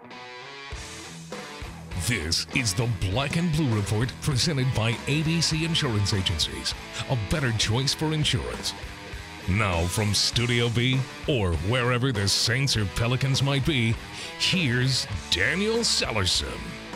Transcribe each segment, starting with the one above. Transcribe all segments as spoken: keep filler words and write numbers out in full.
This is the Black and Blue Report presented by A B C Insurance Agencies, a better choice for insurance. Now from Studio B, or wherever the Saints or Pelicans might be, here's Daniel Sellerson.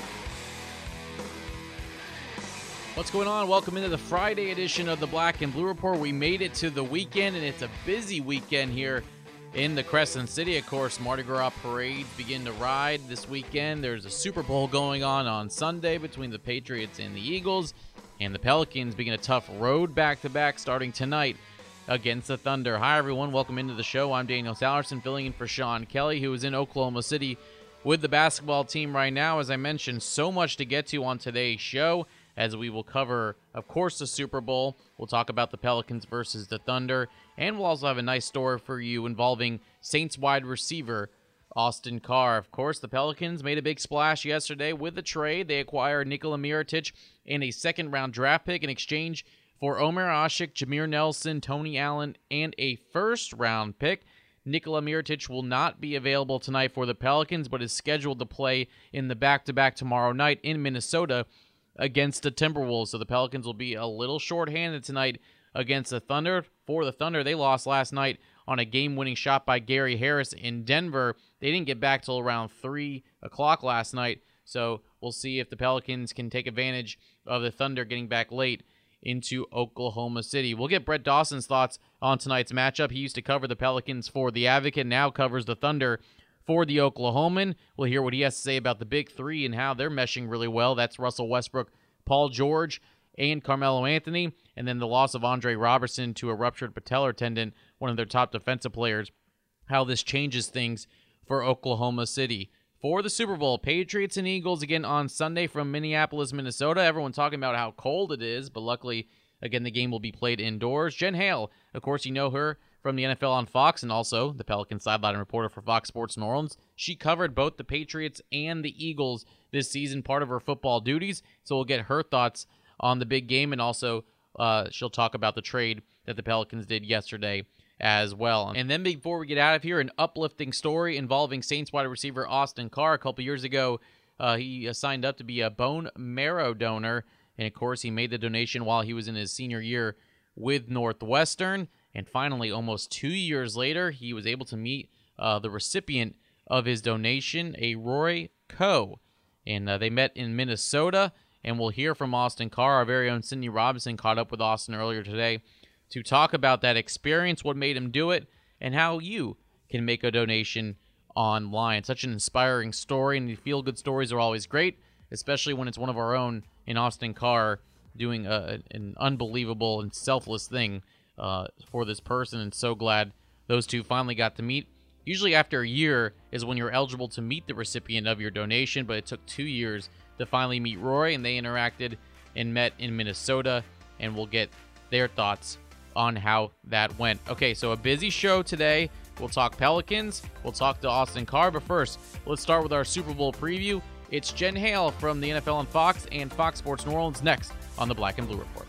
What's going on? Welcome into the Friday edition of the Black and Blue Report. We made it to the weekend, and it's a busy weekend here in the Crescent City. Of course, Mardi Gras parades begin to ride this weekend. There's a Super Bowl going on on Sunday between the Patriots and the Eagles, and the Pelicans begin a tough road back-to-back starting tonight against the Thunder. Hi, everyone. Welcome into the show. I'm Daniel Sellerson, filling in for Sean Kelly, who is in Oklahoma City with the basketball team right now. As I mentioned, so much to get to on today's show, as we will cover, of course, the Super Bowl. We'll talk about the Pelicans versus the Thunder, and we'll also have a nice story for you involving Saints wide receiver Austin Carr. Of course, the Pelicans made a big splash yesterday with the trade. They acquired Nikola Mirotic and a second-round draft pick in exchange for Omer Asik, Jameer Nelson, Tony Allen, and a first-round pick. Nikola Mirotic will not be available tonight for the Pelicans, but is scheduled to play in the back-to-back tomorrow night in Minnesota against the Timberwolves. So the Pelicans will be a little short-handed tonight against the Thunder. For the Thunder, they lost last night on a game-winning shot by Gary Harris in Denver. They didn't get back till around three o'clock last night, so we'll see if the Pelicans can take advantage of the Thunder getting back late into Oklahoma City. We'll get Brett Dawson's thoughts on tonight's matchup. He used to cover the Pelicans for The Advocate, now covers the Thunder for the Oklahoman. We'll hear what he has to say about the Big Three and how they're meshing really well. That's Russell Westbrook, Paul George, and Carmelo Anthony. And then the loss of Andre Robertson to a ruptured patellar tendon, one of their top defensive players, how this changes things for Oklahoma City. For the Super Bowl, Patriots and Eagles again on Sunday from Minneapolis, Minnesota. Everyone talking about how cold it is, but luckily, again, the game will be played indoors. Jen Hale, of course, you know her from the N F L on Fox, and also the Pelican sideline reporter for Fox Sports New Orleans. She covered both the Patriots and the Eagles this season, part of her football duties, so we'll get her thoughts on the big game, and also uh, she'll talk about the trade that the Pelicans did yesterday as well. And then before we get out of here, an uplifting story involving Saints wide receiver Austin Carr. A couple years ago, uh, he uh, signed up to be a bone marrow donor, and of course, he made the donation while he was in his senior year with Northwestern. And finally, almost two years later, he was able to meet uh, the recipient of his donation, a Roy Coe. And uh, they met in Minnesota, and we'll hear from Austin Carr. Our very own Sydney Robinson caught up with Austin earlier today to talk about that experience, what made him do it, and how you can make a donation online. Such an inspiring story, and the feel-good stories are always great, especially when it's one of our own in Austin Carr doing a, an unbelievable and selfless thing Uh, for this person, and so glad those two finally got to meet. Usually after a year is when you're eligible to meet the recipient of your donation, but it took two years to finally meet Roy, and they interacted and met in Minnesota, and we'll get their thoughts on how that went. Okay, so a busy show today. We'll talk Pelicans, we'll talk to Austin Carr, but first, let's start with our Super Bowl preview. It's Jen Hale from the N F L on Fox and Fox Sports New Orleans next on the Black and Blue Report.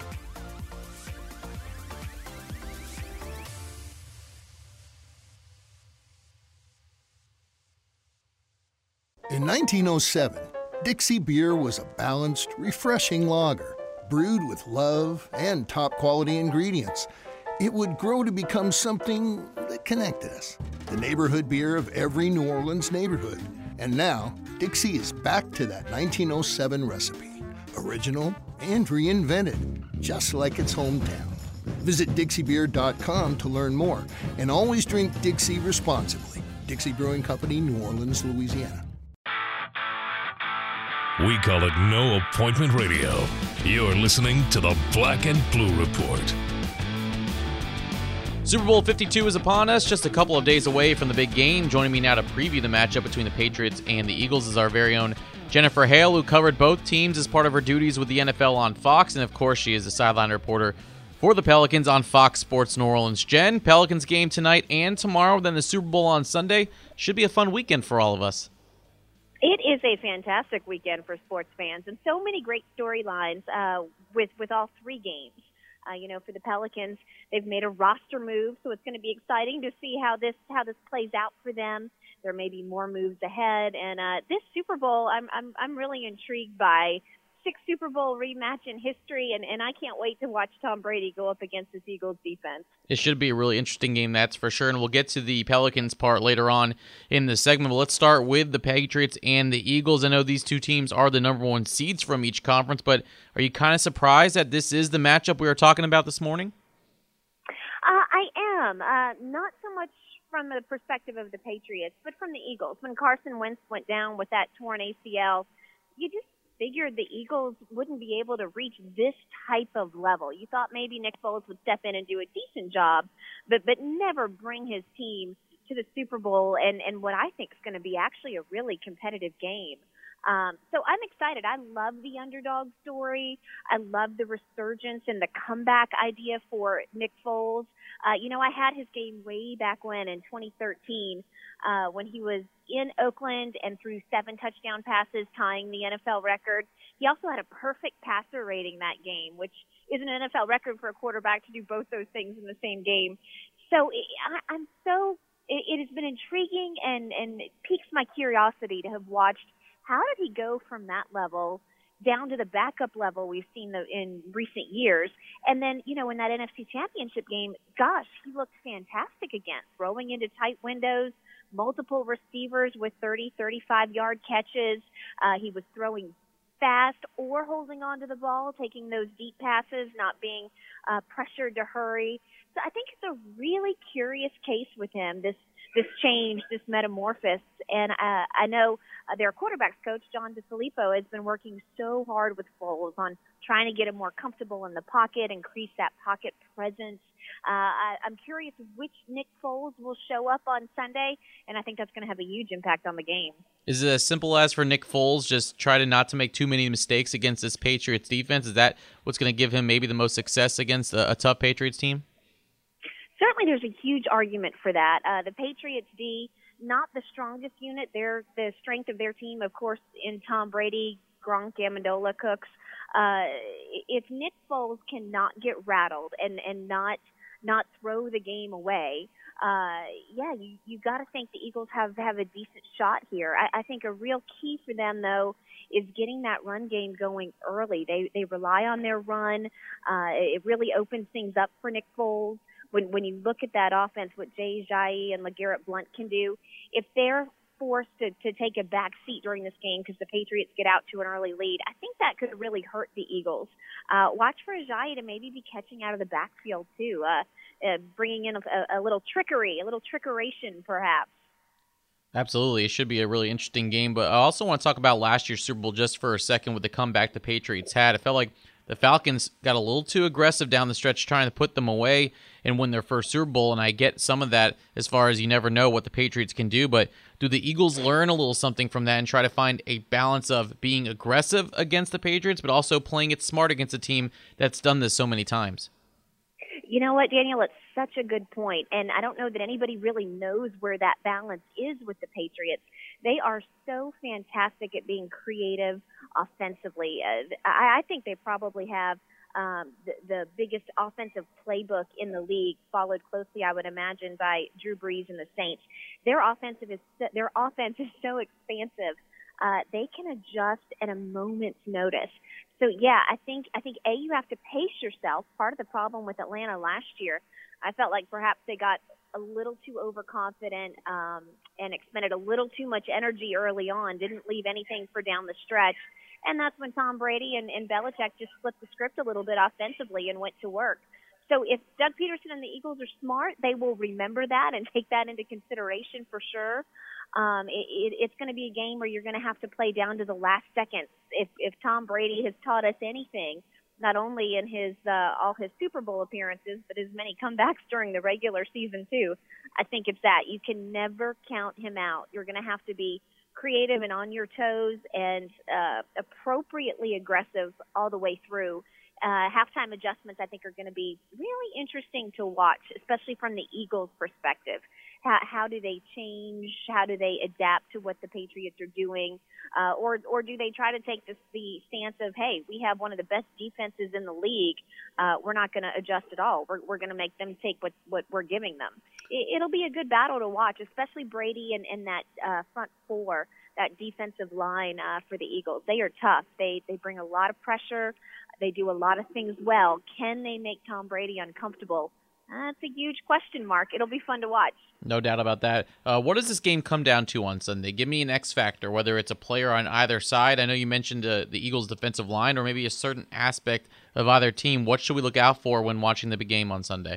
In nineteen oh seven, Dixie Beer was a balanced, refreshing lager, brewed with love and top-quality ingredients. It would grow to become something that connected us, the neighborhood beer of every New Orleans neighborhood. And now, Dixie is back to that nineteen oh seven recipe, original and reinvented, just like its hometown. Visit Dixie Beer dot com to learn more, and always drink Dixie responsibly. Dixie Brewing Company, New Orleans, Louisiana. We call it No Appointment Radio. You're listening to the Black and Blue Report. Super Bowl fifty-two is upon us, just a couple of days away from the big game. Joining me now to preview the matchup between the Patriots and the Eagles is our very own Jennifer Hale, who covered both teams as part of her duties with the N F L on Fox, and of course she is the sideline reporter for the Pelicans on Fox Sports New Orleans. Jen, Pelicans game tonight and tomorrow, then the Super Bowl on Sunday. Should be a fun weekend for all of us. It is a fantastic weekend for sports fans, and so many great storylines uh, with with all three games. Uh, you know, for the Pelicans, they've made a roster move, so it's going to be exciting to see how this how this plays out for them. There may be more moves ahead. And uh, this Super Bowl, I'm, I'm, I'm really intrigued by. Sixth Super Bowl rematch in history, and, and I can't wait to watch Tom Brady go up against this Eagles defense. It should be a really interesting game, that's for sure, and we'll get to the Pelicans part later on in the segment. But let's start with the Patriots and the Eagles. I know these two teams are the number one seeds from each conference, but are you kind of surprised that this is the matchup we were talking about this morning? Uh, I am. Uh, not so much from the perspective of the Patriots, but from the Eagles. When Carson Wentz went down with that torn A C L, you just figured the Eagles wouldn't be able to reach this type of level. You thought maybe Nick Foles would step in and do a decent job, but but never bring his team to the Super Bowl and, and what I think is going to be actually a really competitive game. Um, so I'm excited. I love the underdog story. I love the resurgence and the comeback idea for Nick Foles. Uh, you know, I had his game way back when in twenty thirteen uh, when he was in Oakland and threw seven touchdown passes, tying the N F L record. He also had a perfect passer rating that game, which is an N F L record for a quarterback to do both those things in the same game. So I, I'm so it, it has been intriguing and, and it piques my curiosity to have watched how did he go from that level down to the backup level we've seen the, in recent years. And then, you know, in that N F C Championship game, gosh, he looked fantastic again, throwing into tight windows, multiple receivers with thirty, thirty-five-yard catches. Uh, he was throwing fast or holding on to the ball, taking those deep passes, not being uh, pressured to hurry. So I think it's a really curious case with him, this this change, this metamorphosis. And uh, I know uh, their quarterbacks coach, John DeFilippo, has been working so hard with Foles on trying to get him more comfortable in the pocket, increase that pocket presence. Uh, I, I'm curious which Nick Foles will show up on Sunday, and I think that's going to have a huge impact on the game. Is it as simple as for Nick Foles, just try to not to make too many mistakes against this Patriots defense? Is that what's going to give him maybe the most success against a, a tough Patriots team? Certainly there's a huge argument for that. Uh, the Patriots D, not the strongest unit. They're the strength of their team, of course, in Tom Brady, Gronk, Amendola, Cooks. Uh, if Nick Foles cannot get rattled and, and not not throw the game away, uh, yeah, you, you got to think the Eagles have, have a decent shot here. I, I think a real key for them, though, is getting that run game going early. They they rely on their run. Uh, it really opens things up for Nick Foles. When when you look at that offense, what Jay Ajayi and LeGarrette Blount can do, if they're forced to, to take a back seat during this game because the Patriots get out to an early lead, I think that could really hurt the Eagles. Uh, watch for Ajayi to maybe be catching out of the backfield, too, uh, uh, bringing in a, a little trickery, a little trickeration, perhaps. Absolutely. It should be a really interesting game. But I also want to talk about last year's Super Bowl just for a second with the comeback the Patriots had. It felt like the Falcons got a little too aggressive down the stretch trying to put them away and win their first Super Bowl, and I get some of that as far as you never know what the Patriots can do, but do the Eagles learn a little something from that and try to find a balance of being aggressive against the Patriots but also playing it smart against a team that's done this so many times? You know what, Daniel? It's such a good point, and I don't know that anybody really knows where that balance is with the Patriots. They are so fantastic at being creative offensively. Uh, I, I think they probably have um, the, the biggest offensive playbook in the league, followed closely, I would imagine, by Drew Brees and the Saints. Their offensive is their offense is so expansive. Uh, they can adjust at a moment's notice. So yeah, I think I think a you have to pace yourself. Part of the problem with Atlanta last year, I felt like perhaps they got a little too overconfident um, and expended a little too much energy early on. Didn't leave anything for down the stretch, and that's when Tom Brady and, and Belichick just flipped the script a little bit offensively and went to work. So if Doug Peterson and the Eagles are smart, they will remember that and take that into consideration for sure. Um, it, it, it's going to be a game where you're going to have to play down to the last second. If, if Tom Brady has taught us anything, not only in his uh, all his Super Bowl appearances, but his many comebacks during the regular season too, I think it's that. You can never count him out. You're going to have to be creative and on your toes and uh, appropriately aggressive all the way through. Uh, halftime adjustments, I think, are going to be really interesting to watch, especially from the Eagles' perspective. How, how do they change? How do they adapt to what the Patriots are doing? Uh, or or do they try to take this, the stance of, hey, we have one of the best defenses in the league. Uh, we're not going to adjust at all. We're, we're going to make them take what, what we're giving them. It, it'll be a good battle to watch, especially Brady and, and that uh, front four, that defensive line uh, for the Eagles. They are tough. They they bring a lot of pressure. They do a lot of things well. Can they make Tom Brady uncomfortable? That's a huge question mark. It'll be fun to watch. No doubt about that. Uh, what does this game come down to on Sunday? Give me an X factor, whether it's a player on either side. I know you mentioned uh, the Eagles' defensive line, or maybe a certain aspect of either team. What should we look out for when watching the big game on Sunday?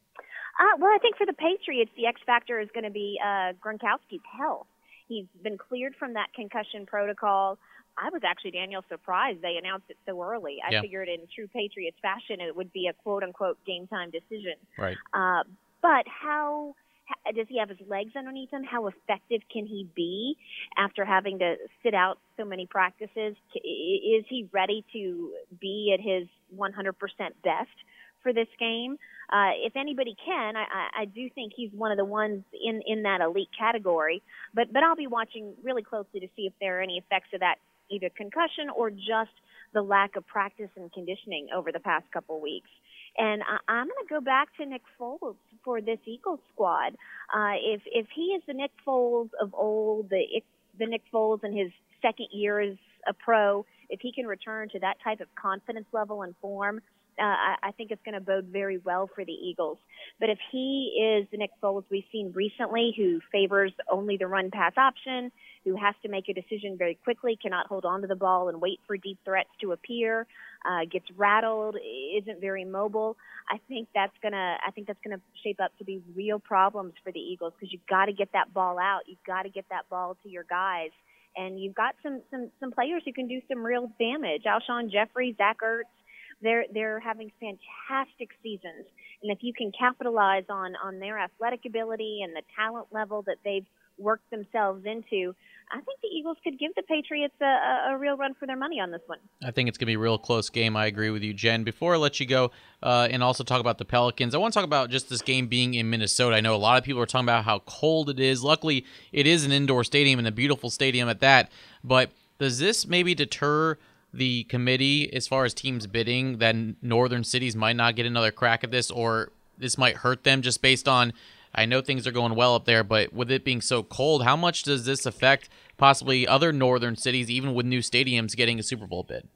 Uh, well, I think for the Patriots, the X factor is going to be uh, Gronkowski's health. He's been cleared from that concussion protocol. I was actually, Daniel, surprised they announced it so early. I yeah. figured in true Patriots fashion it would be a quote-unquote game-time decision. Right. Uh, but how, how does he have his legs underneath him? How effective can he be after having to sit out so many practices? Is he ready to be at his one hundred percent best for this game? Uh, if anybody can, I, I do think he's one of the ones in, in that elite category. But but I'll be watching really closely to see if there are any effects of that, either concussion or just the lack of practice and conditioning over the past couple of weeks. And I, I'm going to go back to Nick Foles for this Eagles squad. Uh, if if he is the Nick Foles of old, the the Nick Foles in his second year as a pro, if he can return to that type of confidence level and form, Uh, I, I think it's going to bode very well for the Eagles. But if he is the Nick Foles we've seen recently, who favors only the run-pass option, who has to make a decision very quickly, cannot hold on to the ball and wait for deep threats to appear, uh, gets rattled, isn't very mobile, I think that's gonna. I think that's gonna shape up to be real problems for the Eagles, because you've got to get that ball out, you've got to get that ball to your guys, and you've got some some some players who can do some real damage. Alshon Jeffrey, Zach Ertz. They're they're having fantastic seasons, and if you can capitalize on, on their athletic ability and the talent level that they've worked themselves into, I think the Eagles could give the Patriots a, a, a real run for their money on this one. I think it's going to be a real close game. I agree with you, Jen. Before I let you go uh, and also talk about the Pelicans, I want to talk about just this game being in Minnesota. I know a lot of people are talking about how cold it is. Luckily, it is an indoor stadium and a beautiful stadium at that, but does this maybe deter the committee as far as teams bidding that northern cities might not get another crack at this, or this might hurt them just based on, I know things are going well up there, but with it being so cold, how much does this affect possibly other northern cities, even with new stadiums getting a Super Bowl bid?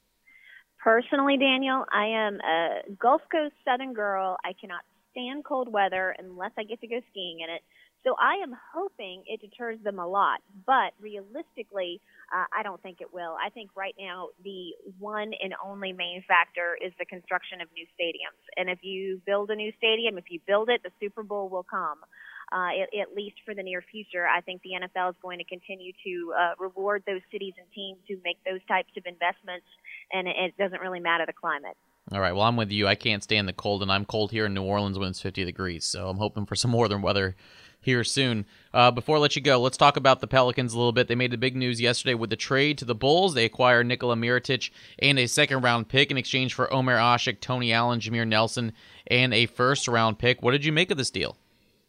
Personally, Daniel, I am a Gulf Coast Southern girl. I cannot stand cold weather unless I get to go skiing in it. So I am hoping it deters them a lot, but realistically, uh, I don't think it will. I think right now the one and only main factor is the construction of new stadiums. And if you build a new stadium, if you build it, the Super Bowl will come, uh, at, at least for the near future. I think the N F L is going to continue to uh, reward those cities and teams who make those types of investments, and it, it doesn't really matter the climate. All right, well, I'm with you. I can't stand the cold, and I'm cold here in New Orleans when it's fifty degrees, so I'm hoping for some northern weather here soon. Uh, before I let you go, let's talk about the Pelicans a little bit. They made the big news yesterday with the trade to the Bulls. They acquired Nikola Mirotic and a second-round pick in exchange for Omer Asik, Tony Allen, Jameer Nelson, and a first-round pick. What did you make of this deal?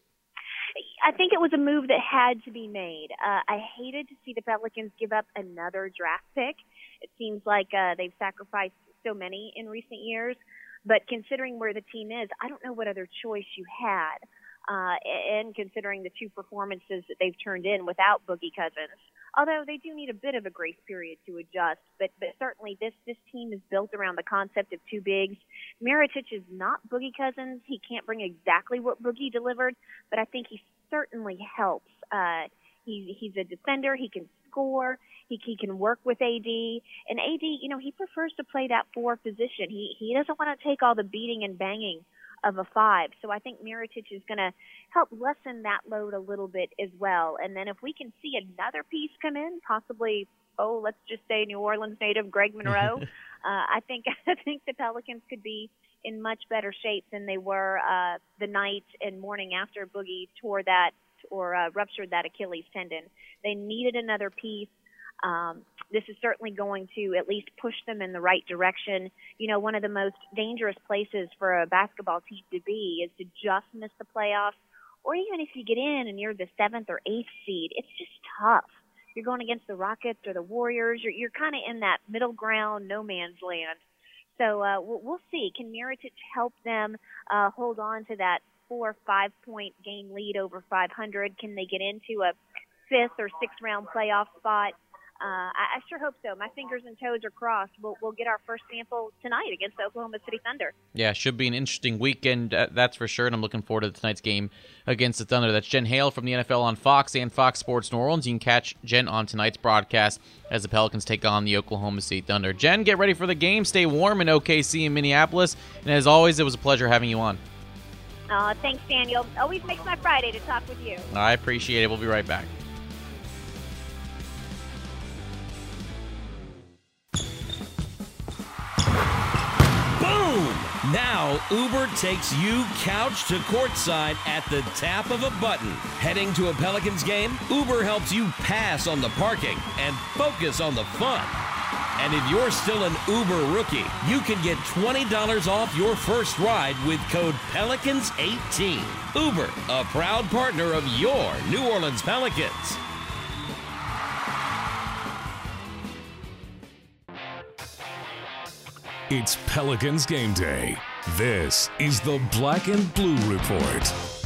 I think it was a move that had to be made. Uh, I hated to see the Pelicans give up another draft pick. It seems like uh, they've sacrificed so many in recent years. But considering where the team is, I don't know what other choice you had. Uh, and considering the two performances that they've turned in without Boogie Cousins, although they do need a bit of a grace period to adjust, but, but certainly this, this team is built around the concept of two bigs. Mirotic is not Boogie Cousins. He can't bring exactly what Boogie delivered, but I think he certainly helps. Uh, he, he's a defender. He can score. He, he can work with A D. And A D, you know, he prefers to play that four position. He, he doesn't want to take all the beating and banging of a five. So I think Mirotic is going to help lessen that load a little bit as well. And then if we can see another piece come in, possibly, oh, let's just say New Orleans native Greg Monroe, uh, I think I think the Pelicans could be in much better shape than they were uh, the night and morning after Boogie tore that or uh, ruptured that Achilles tendon. They needed another piece. Um, this is certainly going to at least push them in the right direction. You know, one of the most dangerous places for a basketball team to be is to just miss the playoffs or even if you get in and you're the seventh or eighth seed, it's just tough. You're going against the Rockets or the Warriors. You're, you're kind of in that middle ground, no man's land. So uh, we'll, we'll see. Can Mirotic help them uh, hold on to that four or five point game lead over five hundred? Can they get into a fifth or sixth round playoff spot? Uh, I, I sure hope so. My fingers and toes are crossed. We'll, we'll get our first sample tonight against the Oklahoma City Thunder. Yeah, should be an interesting weekend, uh, that's for sure, and I'm looking forward to tonight's game against the Thunder. That's Jen Hale from the N F L on Fox and Fox Sports New Orleans. You can catch Jen on tonight's broadcast as the Pelicans take on the Oklahoma City Thunder. Jen, get ready for the game. Stay warm in O K C and Minneapolis. And as always, it was a pleasure having you on. Uh, thanks, Daniel. Always makes my Friday to talk with you. I appreciate it. We'll be right back. Now, Uber takes you couch to courtside at the tap of a button. Heading to a Pelicans game? Uber helps you pass on the parking and focus on the fun. And if you're still an Uber rookie, you can get twenty dollars off your first ride with code Pelicans eighteen. Uber, a proud partner of your New Orleans Pelicans. It's Pelicans game day. This is the Black and Blue Report.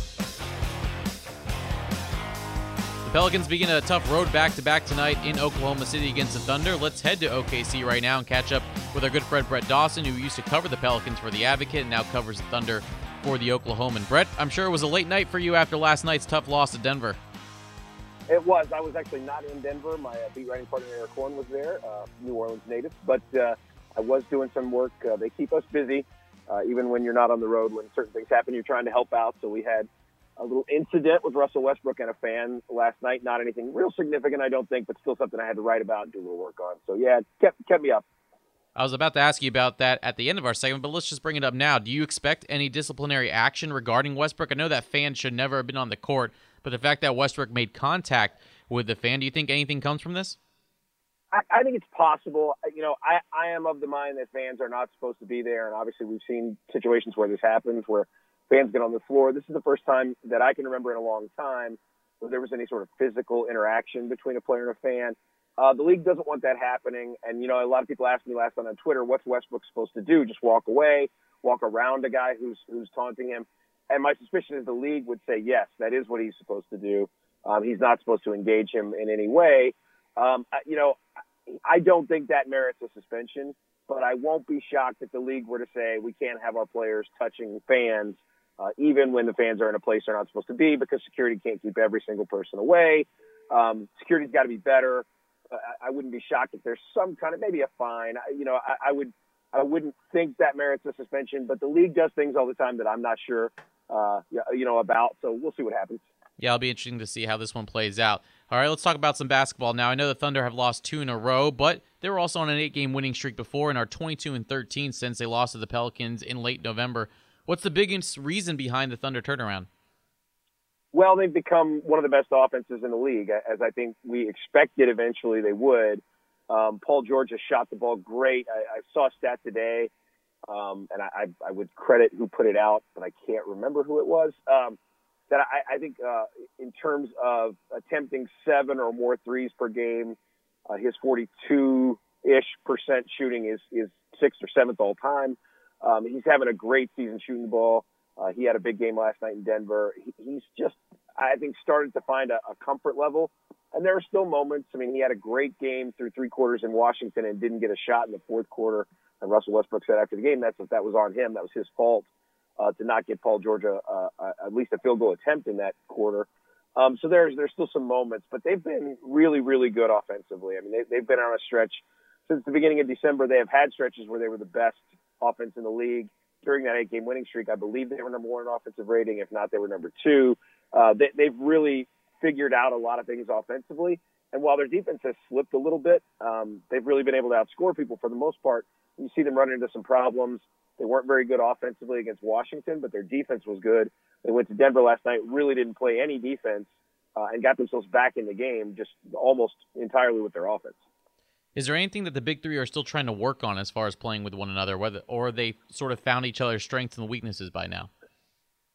The Pelicans begin a tough road back-to-back tonight in Oklahoma City against the Thunder. Let's head to O K C right now and catch up with our good friend Brett Dawson, who used to cover the Pelicans for the Advocate and now covers the Thunder for the Oklahoman. Brett, I'm sure it was a late night for you after last night's tough loss to Denver. It was. I was actually not in Denver. My uh, beat writing partner, Eric Horn, was there, uh, New Orleans native. But uh, I was doing some work. Uh, they keep us busy, uh, even when you're not on the road. When certain things happen, you're trying to help out. So we had a little incident with Russell Westbrook and a fan last night. Not anything real significant, I don't think, but still something I had to write about and do a little work on. So, yeah, it kept, kept me up. I was about to ask you about that at the end of our segment, but let's just bring it up now. Do you expect any disciplinary action regarding Westbrook? I know that fan should never have been on the court, but the fact that Westbrook made contact with the fan, do you think anything comes from this? I, I think it's possible. You know, I, I am of the mind that fans are not supposed to be there, and obviously we've seen situations where this happens, where fans get on the floor. This is the first time that I can remember in a long time where there was any sort of physical interaction between a player and a fan. Uh, the league doesn't want that happening, and, you know, a lot of people asked me last night on Twitter, what's Westbrook supposed to do? Just walk away, walk around a guy who's who's taunting him? And my suspicion is the league would say, yes, that is what he's supposed to do. Um, he's not supposed to engage him in any way. Um, you know, I don't think that merits a suspension, but I won't be shocked if the league were to say we can't have our players touching fans, uh, even when the fans are in a place they're not supposed to be, because security can't keep every single person away. Um, security's got to be better. Uh, I wouldn't be shocked if there's some kind of, maybe a fine. I, you know, I, I would, I wouldn't think that merits a suspension, but the league does things all the time that I'm not sure, uh, you know, about. So we'll see what happens. Yeah, it'll be interesting to see how this one plays out. All right, let's talk about some basketball now. I know the Thunder have lost two in a row, but they were also on an eight-game winning streak before and are twenty-two and thirteen since they lost to the Pelicans in late November. What's the biggest reason behind the Thunder turnaround? Well, they've become one of the best offenses in the league, as I think we expected eventually they would. Um, Paul George has shot the ball great. I, I saw a stat today, um, and I, I would credit who put it out, but I can't remember who it was. Um, that I, I think uh, in terms of attempting seven or more threes per game, uh, his forty-two-ish percent shooting is, is sixth or seventh all time. Um, he's having a great season shooting the ball. Uh, he had a big game last night in Denver. He, he's just, I think, started to find a, a comfort level. And there are still moments. I mean, he had a great game through three quarters in Washington and didn't get a shot in the fourth quarter. And Russell Westbrook said after the game that's that was on him. That was his fault. Uh, to not get Paul George a, uh, uh, at least a field goal attempt in that quarter. Um, so there's there's still some moments, but they've been really, really good offensively. I mean, they, they've been on a stretch since the beginning of December. They have had stretches where they were the best offense in the league. During that eight-game winning streak, I believe they were number one in offensive rating. If not, they were number two. Uh, they, they've really figured out a lot of things offensively. And while their defense has slipped a little bit, um, they've really been able to outscore people for the most part. You see them run into some problems. They weren't very good offensively against Washington, but their defense was good. They went to Denver last night, really didn't play any defense, uh, and got themselves back in the game just almost entirely with their offense. Is there anything that the big three are still trying to work on as far as playing with one another, whether or they sort of found each other's strengths and weaknesses by now?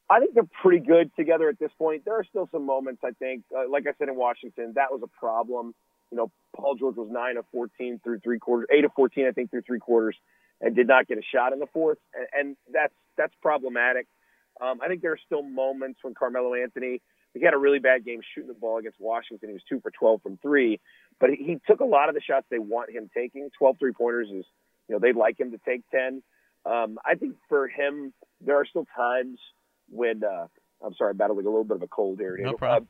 I think they're pretty good together at this point. There are still some moments, I think. Uh, like I said in Washington, that was a problem. You know, Paul George was nine of fourteen through three quarters, eight of fourteen, I think, through three quarters, and did not get a shot in the fourth. And, and that's that's problematic. Um, I think there are still moments when Carmelo Anthony, he had a really bad game shooting the ball against Washington. He was two for twelve from three, but he, he took a lot of the shots they want him taking. twelve three-pointers is, you know, they'd like him to take ten. Um, I think for him, there are still times when, uh, I'm sorry, I'm battling a little bit of a cold here. No problem.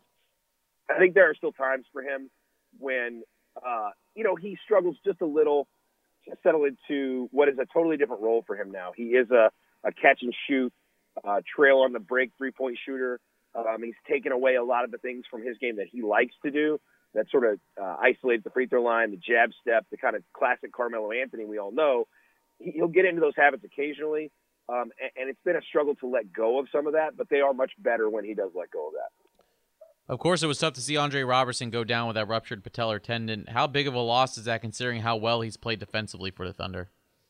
Uh, I think there are still times for him when, uh, you know, he struggles just a little to settle into what is a totally different role for him now. He is a, a catch and shoot, uh, trail on the break three-point shooter. Um, he's taken away a lot of the things from his game that he likes to do, that sort of uh, isolates the free throw line, the jab step, the kind of classic Carmelo Anthony we all know. He, he'll get into those habits occasionally, um, and, and it's been a struggle to let go of some of that, but they are much better when he does let go of that. Of course, it was tough to see Andre Robertson go down with that ruptured patellar tendon. How big of a loss is that, considering how well he's played defensively for the Thunder?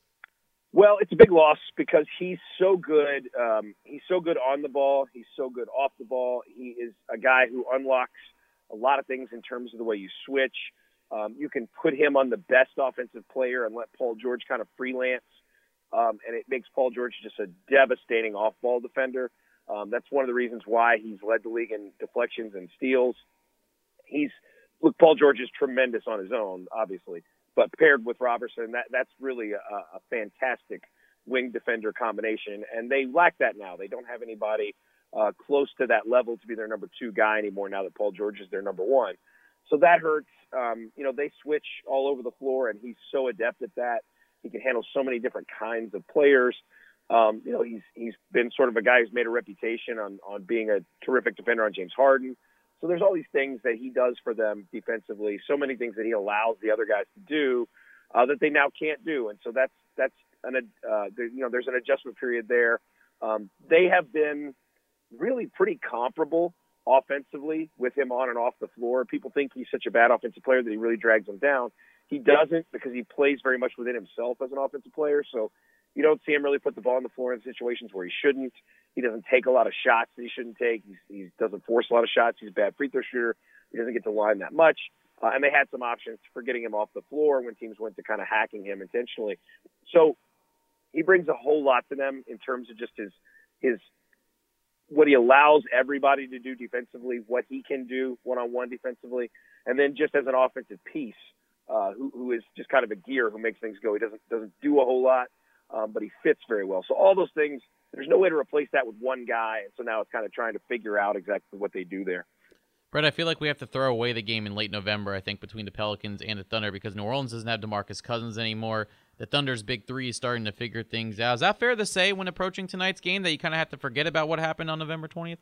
Well, it's a big loss because he's so good. Um, he's so good on the ball. He's so good off the ball. He is a guy who unlocks a lot of things in terms of the way you switch. Um, you can put him on the best offensive player and let Paul George kind of freelance, um, and it makes Paul George just a devastating off-ball defender. Um, that's one of the reasons why he's led the league in deflections and steals. He's look, Paul George is tremendous on his own, obviously, but paired with Robertson, that that's really a, a fantastic wing defender combination, and they lack that now. They don't have anybody uh, close to that level to be their number two guy anymore now that Paul George is their number one. So that hurts. Um, you know, they switch all over the floor, and he's so adept at that. He can handle so many different kinds of players. Um, you know, he's he's been sort of a guy who's made a reputation on, on being a terrific defender on James Harden. So there's all these things that he does for them defensively, so many things that he allows the other guys to do uh, that they now can't do. And so that's that's an uh, there, you know there's an adjustment period there. Um, they have been really pretty comparable offensively with him on and off the floor. People think he's such a bad offensive player that he really drags them down. He doesn't, because he plays very much within himself as an offensive player. So you don't see him really put the ball on the floor in situations where he shouldn't. He doesn't take a lot of shots that he shouldn't take. He's, he doesn't force a lot of shots. He's a bad free throw shooter. He doesn't get to line that much. Uh, and they had some options for getting him off the floor when teams went to kind of hacking him intentionally. So he brings a whole lot to them in terms of just his his what he allows everybody to do defensively, what he can do one-on-one defensively, and then just as an offensive piece, uh, who, who is just kind of a gear who makes things go. He doesn't doesn't do a whole lot. Um, but he fits very well. So all those things, there's no way to replace that with one guy. And so now it's kind of trying to figure out exactly what they do there. Brett, I feel like we have to throw away the game in late November, I think, between the Pelicans and the Thunder, because New Orleans doesn't have DeMarcus Cousins anymore. The Thunder's big three is starting to figure things out. Is that fair to say when approaching tonight's game that you kind of have to forget about what happened on November twentieth?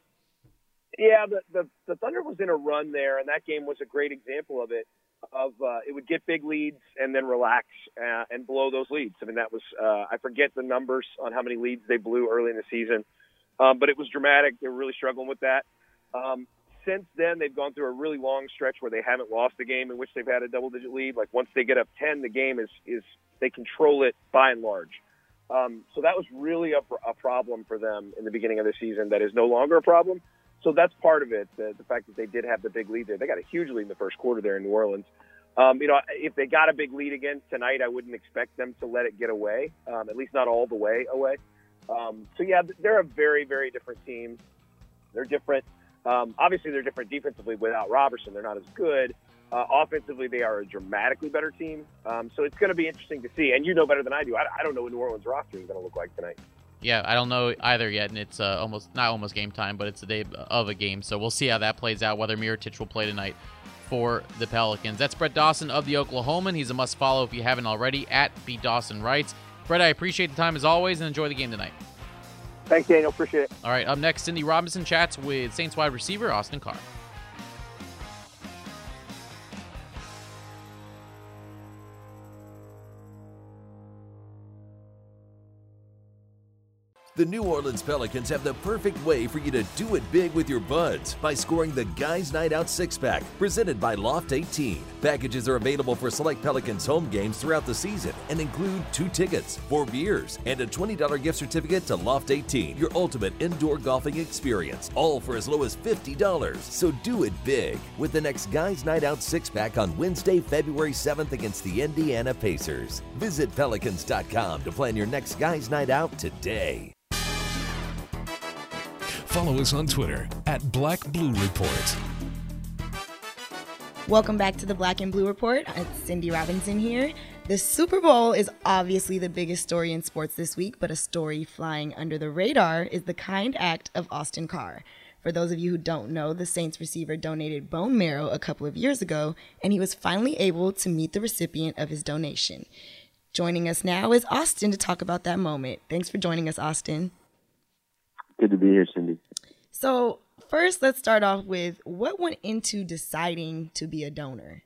Yeah, the, the, the Thunder was in a run there, and that game was a great example of it. Of uh, it would get big leads and then relax uh, and blow those leads. I mean, that was uh, I forget the numbers on how many leads they blew early in the season, um, but it was dramatic. They were really struggling with that. Um, since then, they've gone through a really long stretch where they haven't lost a game in which they've had a double-digit lead. Like once they get up ten, the game is is they control it by and large. Um, so that was really a, a problem for them in the beginning of the season. That is no longer a problem. So that's part of it, the, the fact that they did have the big lead there. They got a huge lead in the first quarter there in New Orleans. Um, you know, if they got a big lead again tonight, I wouldn't expect them to let it get away, um, at least not all the way away. Um, so, yeah, they're a very, very different team. They're different. Um, obviously, they're different defensively without Robertson. They're not as good. Uh, offensively, they are a dramatically better team. Um, so it's going to be interesting to see. And you know better than I do. I, I don't know what New Orleans' roster is going to look like tonight. Yeah, I don't know either yet, and it's uh, almost not almost game time, but it's the day of a game, so we'll see how that plays out, whether Mirotić will play tonight for the Pelicans. That's Brett Dawson of the Oklahoman. He's a must-follow if you haven't already, at B Dawson Writes. Brett, I appreciate the time as always, and enjoy the game tonight. Thanks, Daniel. Appreciate it. All right, up next, Cindy Robinson chats with Saints wide receiver Austin Carr. The New Orleans Pelicans have the perfect way for you to do it big with your buds by scoring the Guys Night Out six-pack, presented by Loft eighteen. Packages are available for select Pelicans home games throughout the season and include two tickets, four beers, and a twenty dollars gift certificate to Loft eighteen, your ultimate indoor golfing experience, all for as low as fifty dollars. So do it big with the next Guys Night Out six-pack on Wednesday, February seventh against the Indiana Pacers. Visit Pelicans dot com to plan your next Guys Night Out today. Follow us on Twitter at Black Blue Report. Welcome back to the Black and Blue Report. It's Cindy Robinson here. The Super Bowl is obviously the biggest story in sports this week, but a story flying under the radar is the kind act of Austin Carr. For those of you who don't know, the Saints receiver donated bone marrow a couple of years ago, and he was finally able to meet the recipient of his donation. Joining us now is Austin to talk about that moment. Thanks for joining us, Austin. Good to be here, Cindy. So first, let's start off with what went into deciding to be a donor?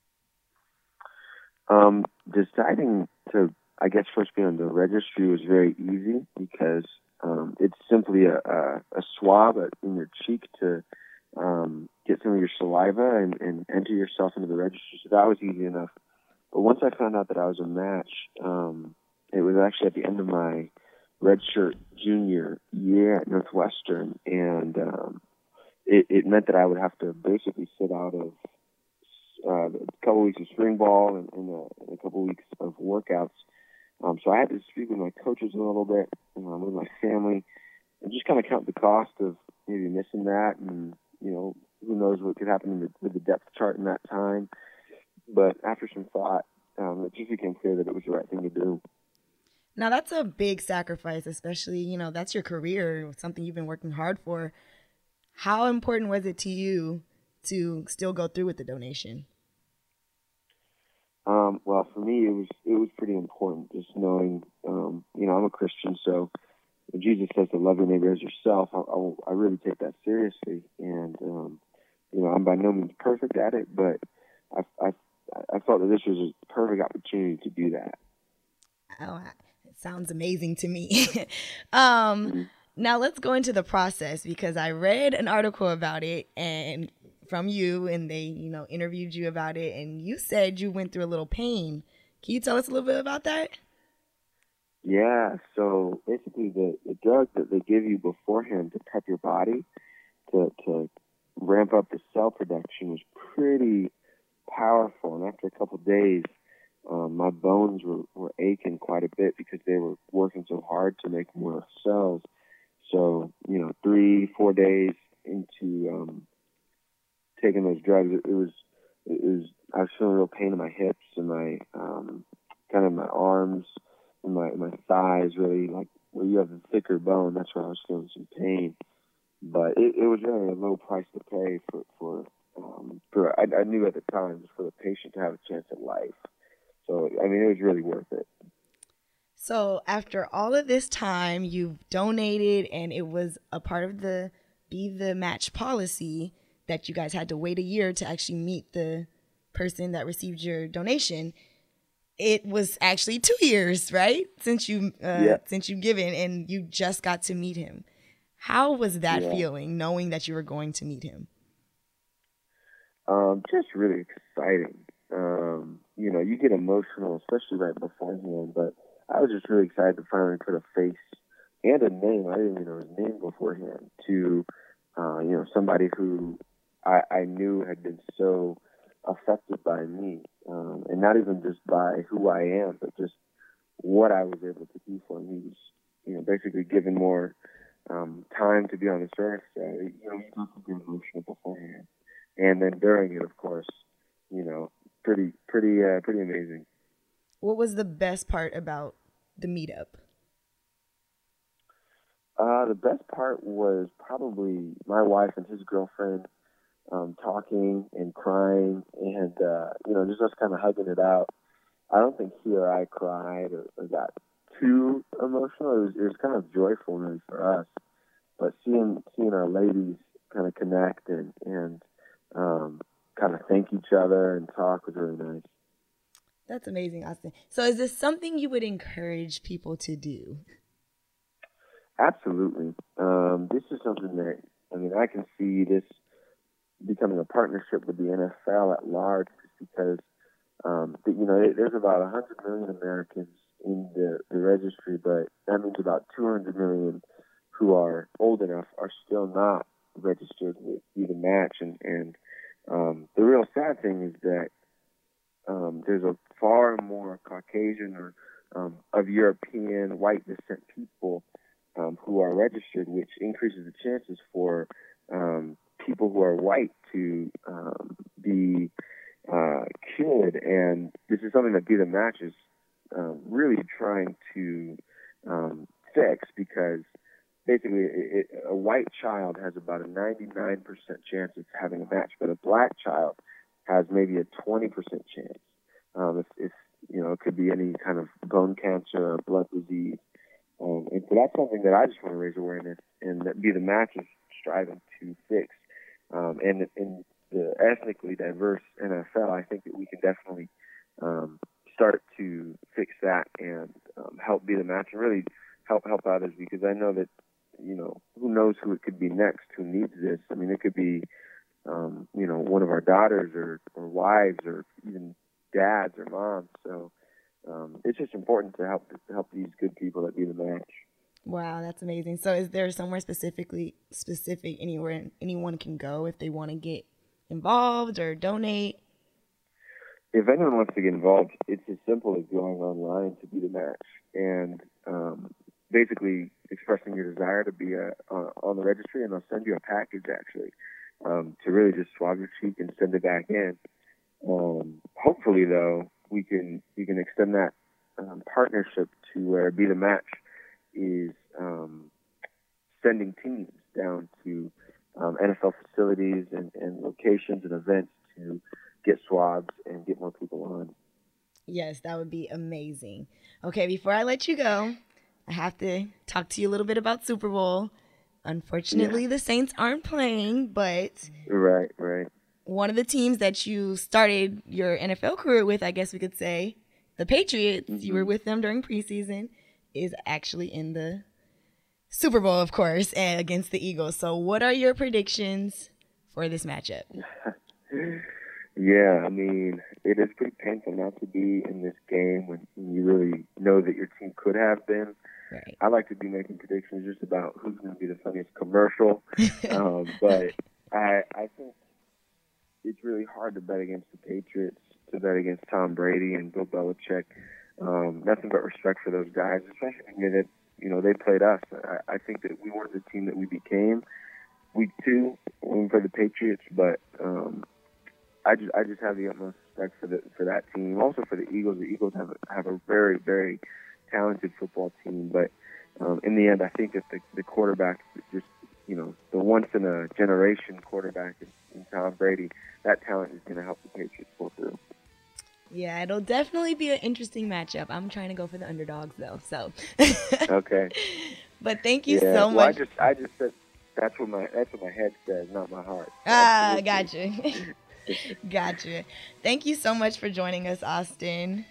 Um, deciding to, I guess, first be on the registry was very easy because um, it's simply a, a, a swab in your cheek to um, get some of your saliva and, and enter yourself into the registry. So that was easy enough. But once I found out that I was a match, um, it was actually at the end of my redshirt junior year at Northwestern, and um, it, it meant that I would have to basically sit out of uh, a couple of weeks of spring ball and, and, a, and a couple of weeks of workouts. Um, so I had to speak with my coaches a little bit, um, with my family, and just kind of count the cost of maybe missing that, and you know, who knows what could happen in the, with the depth chart in that time. But after some thought, um, it just became clear that it was the right thing to do. Now, that's a big sacrifice, especially, you know, that's your career, something you've been working hard for. How important was it to you to still go through with the donation? Um, well, for me, it was it was pretty important, just knowing, um, you know, I'm a Christian, so when Jesus says to love your neighbor as yourself, I, I, I really take that seriously. And, um, you know, I'm by no means perfect at it, but I, I, I felt that this was a perfect opportunity to do that. Oh, it sounds amazing to me. um, Mm-hmm. Now let's go into the process, because I read an article about it and from you, and they, you know, interviewed you about it, and you said you went through a little pain. Can you tell us a little bit about that? Yeah, so basically the, the drug that they give you beforehand to prep your body to, to ramp up the cell production was pretty powerful. And after a couple of days, um, my bones were, were aching quite a bit because they were working so hard to make more cells. So, you know, three, four days into um, taking those drugs, it, it was, it was, I was feeling real pain in my hips and my, um, kind of my arms and my, my thighs, really, like where you have a thicker bone. That's where I was feeling some pain. But it, it was really a low price to pay for, for, um, for I, I knew at the time, just for the patient to have a chance at life. So, I mean, it was really worth it. So after all of this time, you've donated, and it was a part of the Be the Match policy that you guys had to wait a year to actually meet the person that received your donation. It was actually two years, right? Since you uh, yeah. since you've given, and you just got to meet him. How was that yeah. feeling, knowing that you were going to meet him? Um, just really exciting. Um, you know, you get emotional, especially right beforehand, but I was just really excited to finally put a face and a name. I didn't even know his name beforehand to, uh, you know, somebody who I, I knew had been so affected by me, um, and not even just by who I am, but just what I was able to do for him. He was, you know, basically given more um, time to be on this earth. So, you know, you have to be emotional beforehand, and then during it, of course, you know, pretty, pretty, uh, pretty amazing. What was the best part about the meetup? Uh, the best part was probably my wife and his girlfriend um, talking and crying, and uh, you know, just us kind of hugging it out. I don't think he or I cried or, or got too emotional. It was, it was kind of joyful, really, for us. But seeing seeing our ladies kind of connect and and um, kind of thank each other and talk was really nice. That's amazing, Austin. So is this something you would encourage people to do? Absolutely. Um, this is something that, I mean, I can see this becoming a partnership with the N F L at large, just because, um, you know, there's about one hundred million Americans in the, the registry, but that means about two hundred million who are old enough are still not registered with Be The Match. And, and um, the real sad thing is that um, there's a far more Caucasian or um, of European white descent people um, who are registered, which increases the chances for um, people who are white to um, be uh, cured. And this is something that Be The Match is um, really trying to um, fix, because basically it, it, a white child has about a ninety-nine percent chance of having a match, but a black child has maybe a twenty percent chance. Um, if, if, you know, it could be any kind of bone cancer or blood disease. Um, and so that's something that I just want to raise awareness, and that Be The Match is striving to fix. Um, and in the ethnically diverse N F L, I think that we can definitely um, start to fix that and um, help Be The Match and really help help others, because I know that, you know, who knows who it could be next who needs this. I mean, it could be, um, you know, one of our daughters or, or wives or even dads or moms. So um, it's just important to help to help these good people that Be The Match. Wow, that's amazing. So is there somewhere specifically specific anywhere anyone can go if they want to get involved or donate? If anyone wants to get involved, it's as simple as going online to Be The Match and um, basically expressing your desire to be a, uh, on the registry, and they'll send you a package actually um, to really just swab your cheek and send it back in. Um, hopefully, though, we can we can extend that um, partnership to where Be The Match is um, sending teams down to um, N F L facilities and, and locations and events to get swabs and get more people on. Yes, that would be amazing. Okay, before I let you go, I have to talk to you a little bit about Super Bowl. Unfortunately, yeah. the Saints aren't playing, but right, right. one of the teams that you started your N F L career with, I guess we could say, the Patriots, mm-hmm. you were with them during preseason, is actually in the Super Bowl, of course, and against the Eagles. So what are your predictions for this matchup? Yeah, I mean, it is pretty painful not to be in this game when you really know that your team could have been. Right. I like to be making predictions just about who's going to be the funniest commercial. um, but I, I think it's really hard to bet against the Patriots, to bet against Tom Brady and Bill Belichick. Um, nothing but respect for those guys, especially that, you know, they played us. I, I think that we weren't the team that we became week two when we played the Patriots, but um, I just I just have the utmost respect for the for that team. Also for the Eagles. The Eagles have a, have a very, very talented football team, but um, in the end, I think that the, the quarterback, just, you know, the once-in-a-generation quarterback in, in Tom Brady, that talent is going to help the Patriots pull through. Yeah, it'll definitely be an interesting matchup. I'm trying to go for the underdogs, though. So. Okay. But thank you yeah, so well, much. I just, I just said that's what my that's what my head says, not my heart. Ah, gotcha. Gotcha. Thank you so much for joining us, Austin.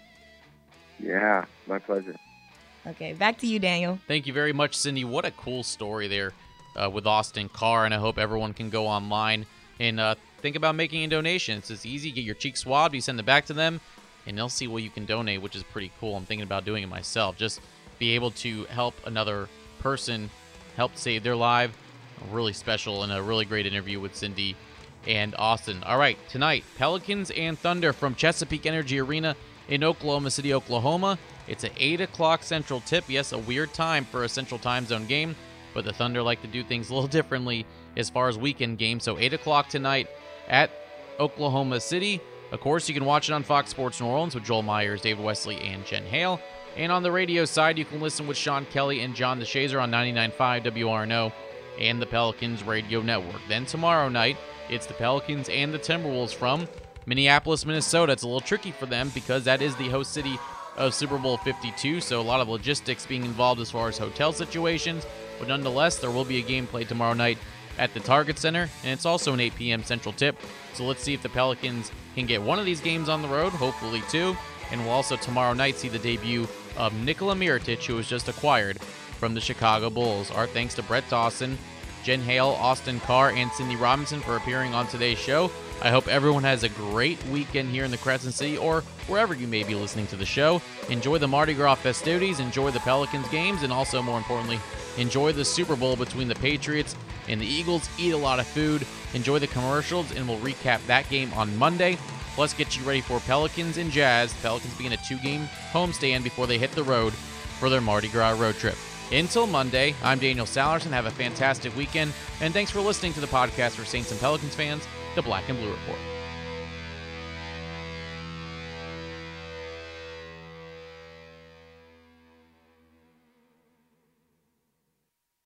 Yeah, my pleasure. Okay, back to you, Daniel. Thank you very much, Cindy. What a cool story there uh, with Austin Carr, and I hope everyone can go online and uh, think about making a donation. It's just easy. Get your cheek swabbed, you send it back to them, and they'll see what you can donate, which is pretty cool. I'm thinking about doing it myself. Just be able to help another person, help save their life. Really special and a really great interview with Cindy and Austin. All right, tonight, Pelicans and Thunder from Chesapeake Energy Arena in Oklahoma City, Oklahoma. It's an eight o'clock Central tip. Yes, a weird time for a Central Time Zone game, but the Thunder like to do things a little differently as far as weekend games. So eight o'clock tonight at Oklahoma City. Of course, you can watch it on Fox Sports New Orleans with Joel Myers, David Wesley, and Jen Hale. And on the radio side, you can listen with Sean Kelly and John DeShazer on ninety-nine point five W R N O and the Pelicans Radio Network. Then tomorrow night, it's the Pelicans and the Timberwolves from Minneapolis, Minnesota. It's a little tricky for them because that is the host city of Super Bowl fifty-two, so a lot of logistics being involved as far as hotel situations. But nonetheless, there will be a game played tomorrow night at the Target Center, and it's also an eight p.m. Central tip. So let's see if the Pelicans can get one of these games on the road, hopefully two. And we'll also tomorrow night see the debut of Nikola Mirotic, who was just acquired from the Chicago Bulls. Our thanks to Brett Dawson, Jen Hale, Austin Carr, and Cindy Robinson for appearing on today's show. I hope everyone has a great weekend here in the Crescent City or wherever you may be listening to the show. Enjoy the Mardi Gras festivities, enjoy the Pelicans games, and also, more importantly, enjoy the Super Bowl between the Patriots and the Eagles. Eat a lot of food, enjoy the commercials, and we'll recap that game on Monday. Plus, get you ready for Pelicans and Jazz. Pelicans begin a two-game homestand before they hit the road for their Mardi Gras road trip. Until Monday, I'm Daniel Salerson. Have a fantastic weekend, and thanks for listening to the podcast for Saints and Pelicans fans, the Black and Blue Report.